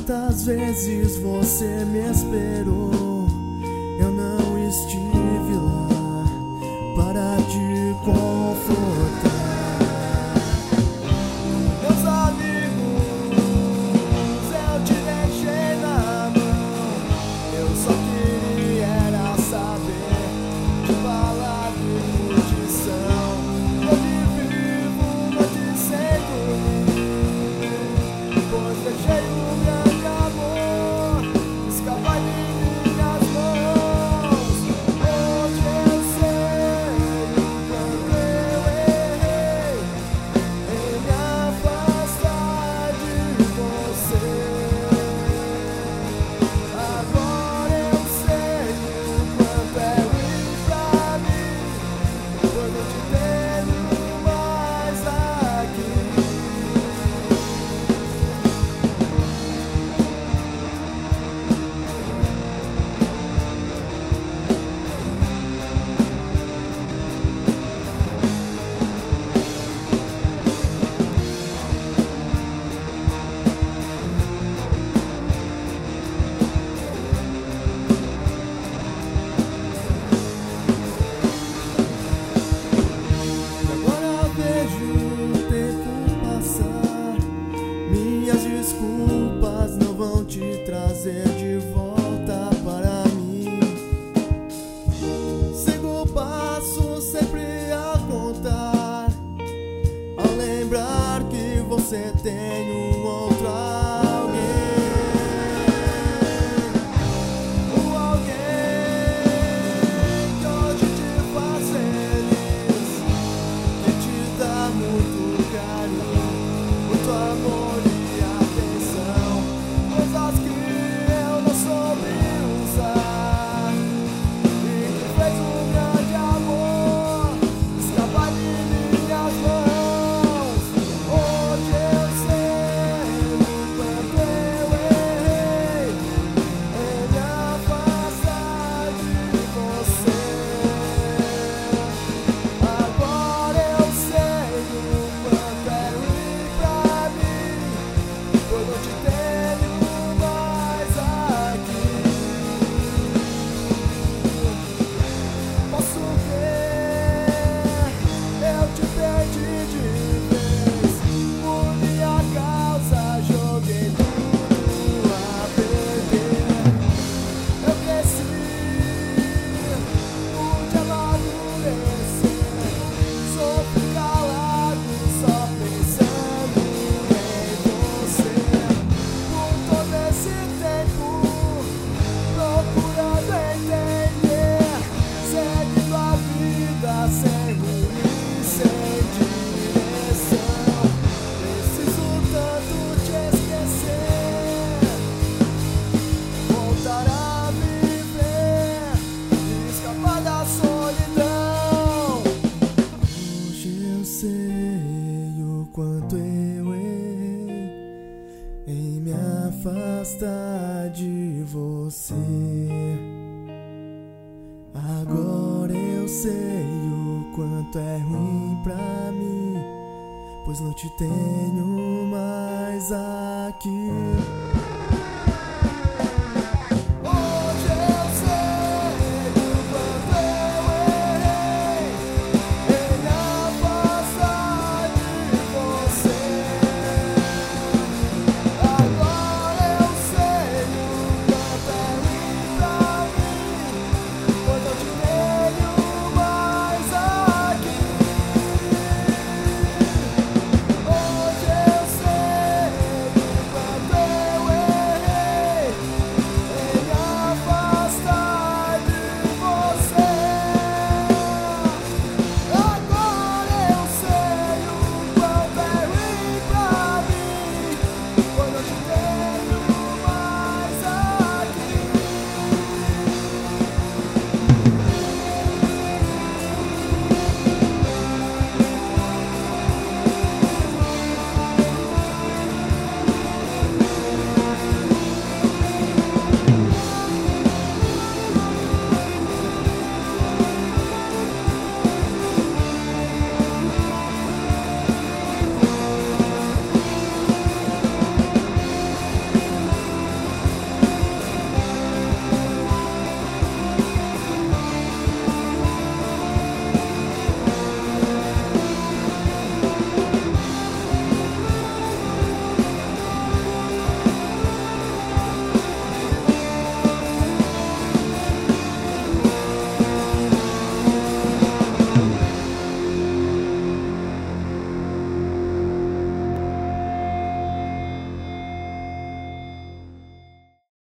Quantas vezes você me esperou, eu não estive lá para te confortar. Meus amigos, eu te deixei na mão, eu só queria era saber de falar de curtição. Hoje vivo noite sem dormir, pois deixei um grande amor escapar de minhas mãos. Hoje eu sei o quanto eu errei em me afastar de você. Agora eu sei o quanto é ruim pra mim, pois não te tenho mais aqui. Agora vejo o tempo passar, minhas desculpas não vão te trazer de volta para mim. Sigo o passo sempre a contar, ao lembrar que você tem um outro alguém. O alguém que hoje te faz feliz, que te dá muito carinho, muito amor e atenção, coisas que eu não soube usar, e que fez um grande amor escapar de minhas mãos. Hoje eu sei o quanto eu errei em me afastar de você. Agora eu sei o quanto é ruim pra mim, pois não te tenho mais aqui. Posso ver, eu te perdi de vez, por minha causa joguei tudo a perder. Eu cresci, pude amadurecer, sofri calado só pensando em você. Por todo esse tempo procurando entender, seguindo a vida sem rumo e sem direção. Preciso tanto te esquecer, voltar a viver e escapar da solidão. Hoje eu sei o quanto eu errei em me afastar de você. Agora eu sei o quanto é ruim pra mim, pois não te tenho mais aqui.